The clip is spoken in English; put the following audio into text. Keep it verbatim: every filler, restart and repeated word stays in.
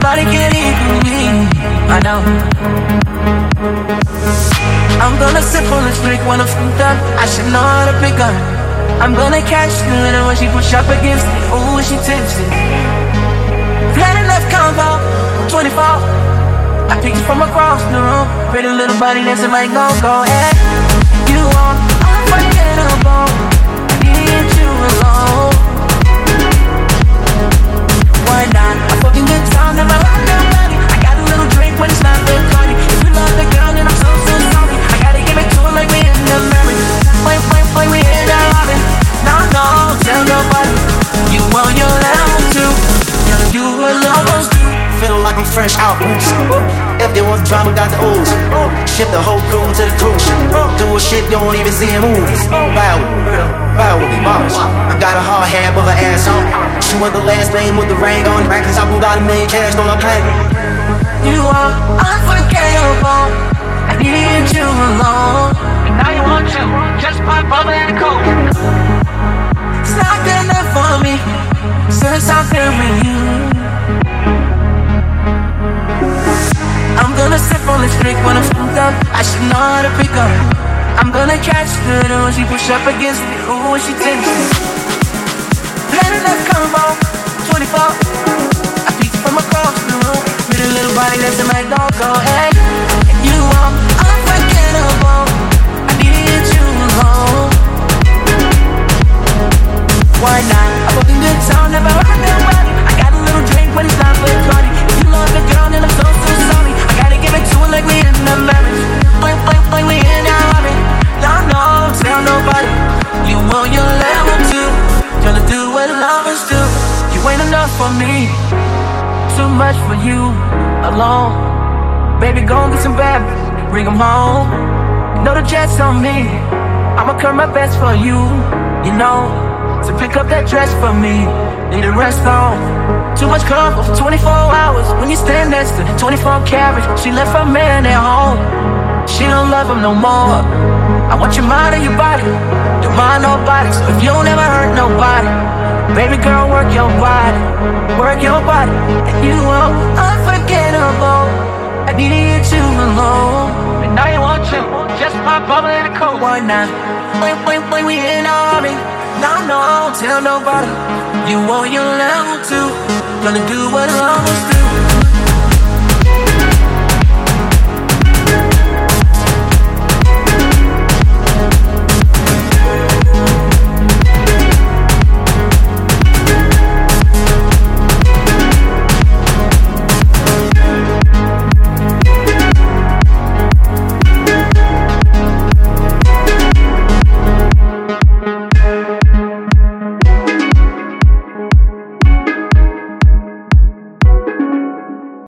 nobody can equal me. I know. I'm gonna sip on this drink when I'm fucked up. I should know how to pick up. I'm gonna catch the little when she push up against me. Ooh, she tipsy. Had enough combo, twenty-four. I picked you from across the room. Pretty little body dancing like go, go ahead. You are unforgettable. I need you alone. Why not? I'm fucking good time, never rock nobody. I got a little drink when it's not the party. If you love the girl, then I'm so, so sorry. I gotta give it to her like we in the memory. Wait, wait, wait, we in the lobby. No, no, tell nobody. You want your level too. Gotta do what lovers do. Feeling like I'm fresh out boots. If there was drama, got the ooze. Ship the whole crew to the cruise. Do a shit you don't even see in movies. Bow, bow with me, mamas. I got a hard hat, but her ass on. She was the last name with the ring on. Right, cause I moved out a million cash, don't I play? You are unforgettable. I need you alone. And now you want you, just pop bubble and coke. It's not good enough for me since I've been with you. I'm gonna sip on this drink when I'm fucked up. I should know how to pick up. I'm gonna catch her when she push up against me. Ooh, when she takes me. Let enough combo, twenty-four. I peek from across the room. With a little body that's in my dog, go ahead. You are unforgettable. I need you alone. Why not? I'm fucking good time, never rock nobody. I got a little drink when it's not for the party. If you love the girl, then I'm so, so sorry. I gotta give it to her like we in the marriage. Like, like, like we in the army. No, no, tell nobody. You want your level too. Gonna do what lovers do. You ain't enough for me. Too much for you alone. Baby, go and get some bad, bring them home. You know the jet's on me. I'ma curb my best for you, you know. So pick up that dress for me. Need a rest on. Too much comfort for twenty-four hours. When you stand next to the twenty-four carriage, she left her man at home. She don't love him no more. I want your mind and your body. Don't mind nobody. So if you don't ever hurt nobody, baby girl, work your body. Work your body. And you are unforgettable. I needed you alone. And now you want you. Just pop bubble in the coat. Why not? Wait, wait, wait, we in the army. No, no, tell nobody. You want your level too. Gonna do what lovers do.